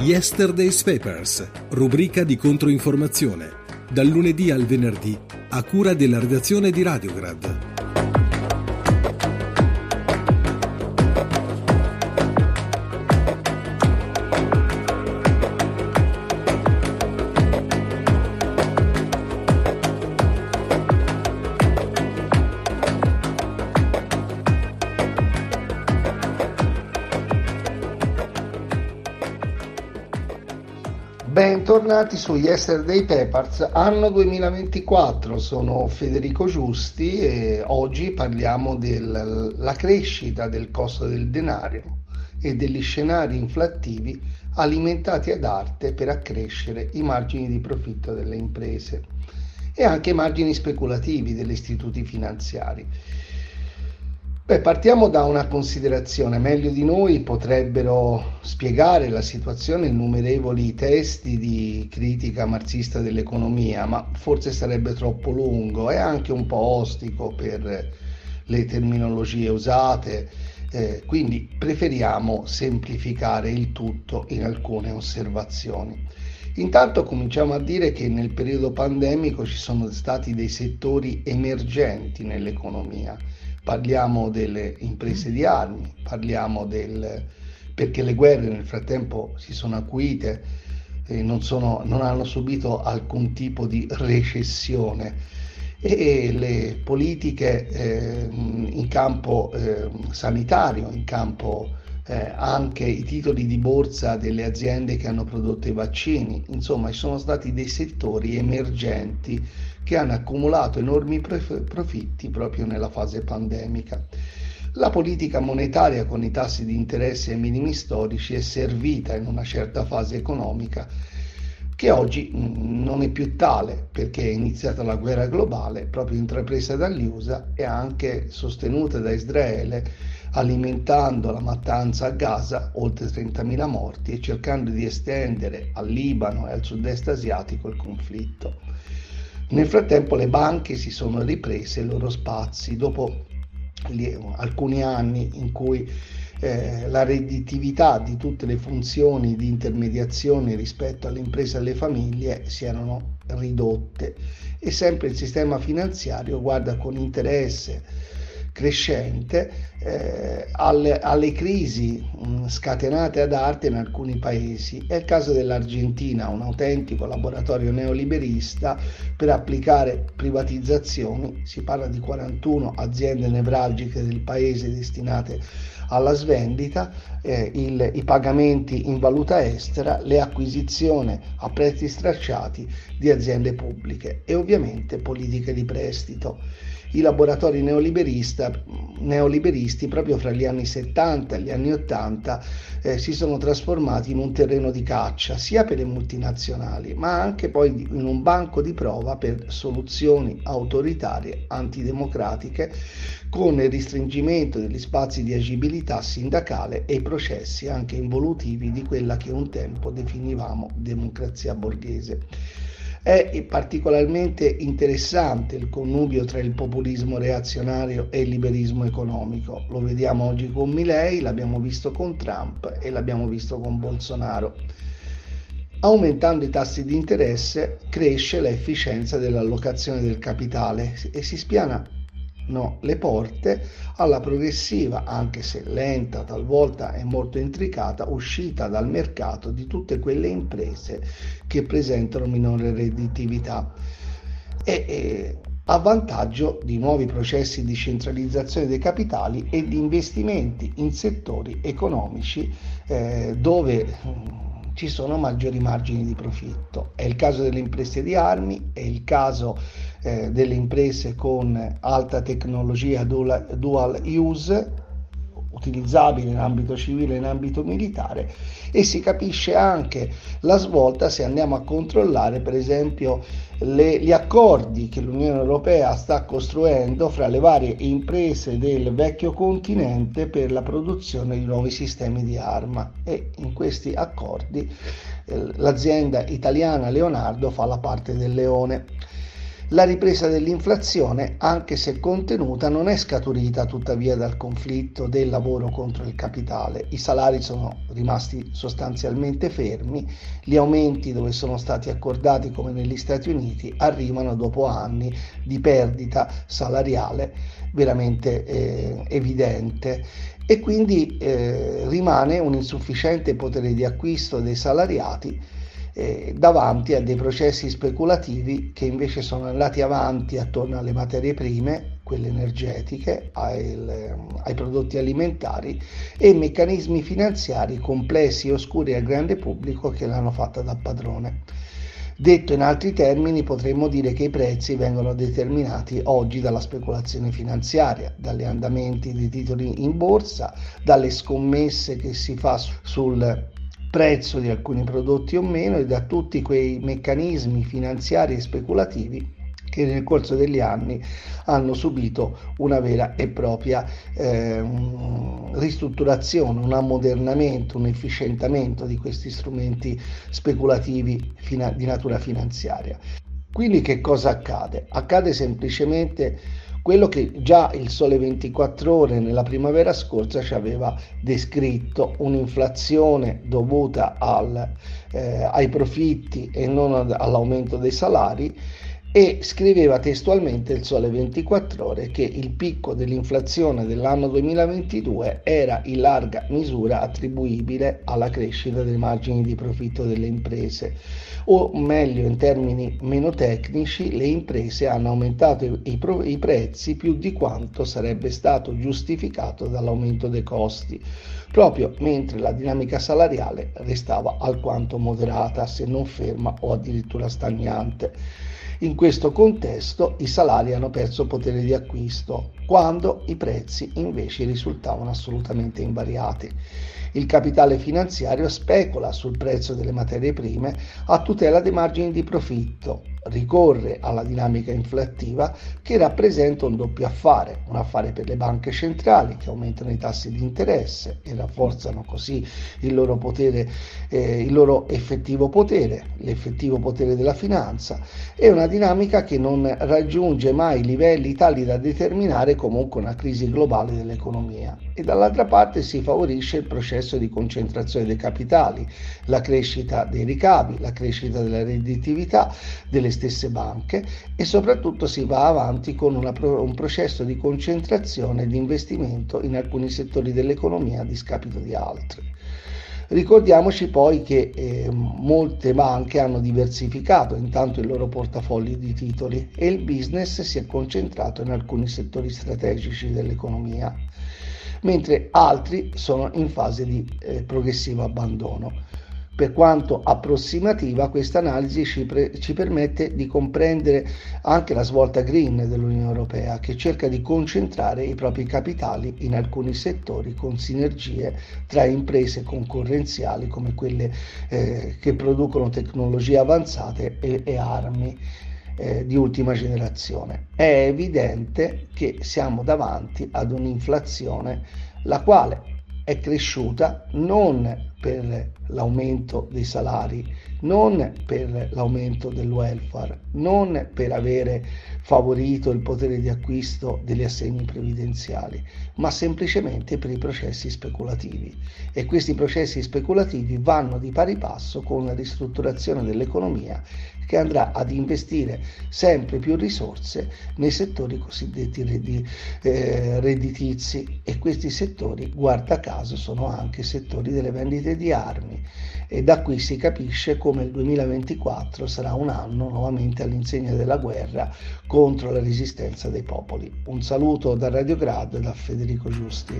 Yesterday's Papers, rubrica di controinformazione, dal lunedì al venerdì, a cura della redazione di Radiograd. Bentornati su Yesterday Papers, anno 2024, sono Federico Giusti e oggi parliamo della crescita del costo del denaro e degli scenari inflattivi alimentati ad arte per accrescere i margini di profitto delle imprese e anche i margini speculativi degli istituti finanziari. Partiamo da una considerazione: meglio di noi potrebbero spiegare la situazione innumerevoli testi di critica marxista dell'economia, ma forse sarebbe troppo lungo e anche un po' ostico per le terminologie usate, quindi preferiamo semplificare il tutto in alcune osservazioni. Intanto cominciamo a dire che nel periodo pandemico ci sono stati dei settori emergenti nell'economia. Parliamo delle imprese di armi, perché le guerre nel frattempo si sono acuite e non hanno subito alcun tipo di recessione, e le politiche in campo sanitario, in campo anche i titoli di borsa delle aziende che hanno prodotto i vaccini. Insomma, ci sono stati dei settori emergenti che hanno accumulato enormi profitti proprio nella fase pandemica. La politica monetaria con i tassi di interesse ai minimi storici è servita in una certa fase economica che oggi non è più tale, perché è iniziata la guerra globale, proprio intrapresa dagli USA e anche sostenuta da Israele, alimentando la mattanza a Gaza, oltre 30.000 morti, e cercando di estendere al Libano e al sud-est asiatico il conflitto. Nel frattempo le banche si sono riprese i loro spazi dopo alcuni anni in cui la redditività di tutte le funzioni di intermediazione rispetto alle imprese e alle famiglie si erano ridotte, e sempre il sistema finanziario guarda con interesse crescente alle crisi scatenate ad arte in alcuni paesi. È il caso dell'Argentina, un autentico laboratorio neoliberista per applicare privatizzazioni. Si parla di 41 aziende nevralgiche del paese destinate alla svendita, i pagamenti in valuta estera, le acquisizioni a prezzi stracciati di aziende pubbliche e ovviamente politiche di prestito. I laboratori neoliberisti proprio fra gli anni 70 e gli anni 80 si sono trasformati in un terreno di caccia sia per le multinazionali, ma anche poi in un banco di prova per soluzioni autoritarie, antidemocratiche, con il restringimento degli spazi di agibilità sindacale e i processi anche involutivi di quella che un tempo definivamo democrazia borghese. È particolarmente interessante il connubio tra il populismo reazionario e il liberismo economico. Lo vediamo oggi con Milei, l'abbiamo visto con Trump e l'abbiamo visto con Bolsonaro. Aumentando i tassi di interesse cresce l'efficienza dell'allocazione del capitale e si spianano le porte alla progressiva, anche se lenta talvolta e molto intricata, uscita dal mercato di tutte quelle imprese che presentano minore redditività e a vantaggio di nuovi processi di centralizzazione dei capitali e di investimenti in settori economici dove ci sono maggiori margini di profitto. È il caso delle imprese di armi, è il caso delle imprese con alta tecnologia dual use, utilizzabili in ambito civile e in ambito militare, e si capisce anche la svolta se andiamo a controllare per esempio gli accordi che l'Unione Europea sta costruendo fra le varie imprese del vecchio continente per la produzione di nuovi sistemi di arma, e in questi accordi l'azienda italiana Leonardo fa la parte del leone. La ripresa dell'inflazione, anche se contenuta, non è scaturita tuttavia dal conflitto del lavoro contro il capitale. I salari sono rimasti sostanzialmente fermi, gli aumenti dove sono stati accordati come negli Stati Uniti arrivano dopo anni di perdita salariale veramente evidente e quindi rimane un insufficiente potere di acquisto dei salariati davanti a dei processi speculativi che invece sono andati avanti attorno alle materie prime, quelle energetiche, ai prodotti alimentari e meccanismi finanziari complessi e oscuri al grande pubblico che l'hanno fatta da padrone. Detto in altri termini, potremmo dire che i prezzi vengono determinati oggi dalla speculazione finanziaria, dagli andamenti dei titoli in borsa, dalle scommesse che si fa sul prezzo di alcuni prodotti o meno e da tutti quei meccanismi finanziari e speculativi che nel corso degli anni hanno subito una vera e propria ristrutturazione, un ammodernamento, un efficientamento di questi strumenti speculativi di natura finanziaria. Quindi che cosa accade? Accade semplicemente quello che già il Sole 24 Ore nella primavera scorsa ci aveva descritto, un'inflazione dovuta ai profitti e non all'aumento dei salari, e scriveva testualmente il Sole 24 Ore che il picco dell'inflazione dell'anno 2022 era in larga misura attribuibile alla crescita dei margini di profitto delle imprese, o meglio in termini meno tecnici, le imprese hanno aumentato i prezzi più di quanto sarebbe stato giustificato dall'aumento dei costi, proprio mentre la dinamica salariale restava alquanto moderata, se non ferma o addirittura stagnante. In questo contesto i salari hanno perso potere di acquisto, quando i prezzi invece risultavano assolutamente invariati. Il capitale finanziario specula sul prezzo delle materie prime a tutela dei margini di profitto, ricorre alla dinamica inflattiva che rappresenta un doppio affare, un affare per le banche centrali che aumentano i tassi di interesse e rafforzano così il loro potere, il loro effettivo potere, l'effettivo potere della finanza, e una dinamica che non raggiunge mai livelli tali da determinare comunque una crisi globale dell'economia. E dall'altra parte si favorisce il processo di concentrazione dei capitali, la crescita dei ricavi, la crescita della redditività delle stesse banche e soprattutto si va avanti con un processo di concentrazione e di investimento in alcuni settori dell'economia a discapito di altri. Ricordiamoci poi che molte banche hanno diversificato intanto il loro portafoglio di titoli e il business si è concentrato in alcuni settori strategici dell'economia, mentre altri sono in fase di progressivo abbandono. Per quanto approssimativa, questa analisi ci permette di comprendere anche la svolta green dell'Unione Europea, che cerca di concentrare i propri capitali in alcuni settori con sinergie tra imprese concorrenziali come quelle che producono tecnologie avanzate e armi di ultima generazione. È evidente che siamo davanti ad un'inflazione la quale è cresciuta non per l'aumento dei salari, non per l'aumento del welfare, non per avere favorito il potere di acquisto degli assegni previdenziali, ma semplicemente per i processi speculativi. E questi processi speculativi vanno di pari passo con la ristrutturazione dell'economia che andrà ad investire sempre più risorse nei settori cosiddetti redditizi, e questi settori, guarda caso, sono anche settori delle vendite di armi, e da qui si capisce come il 2024 sarà un anno nuovamente all'insegna della guerra contro la resistenza dei popoli. Un saluto da Radio Grad, da Federico Giusti.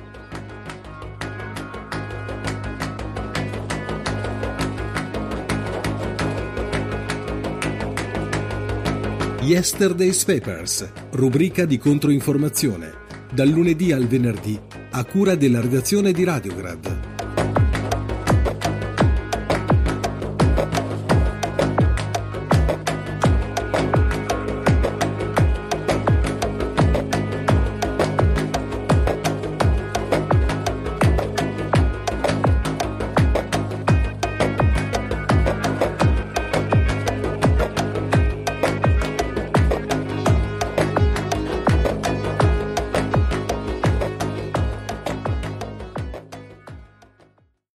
Yesterday's Papers, rubrica di controinformazione, dal lunedì al venerdì, a cura della redazione di Radiograd.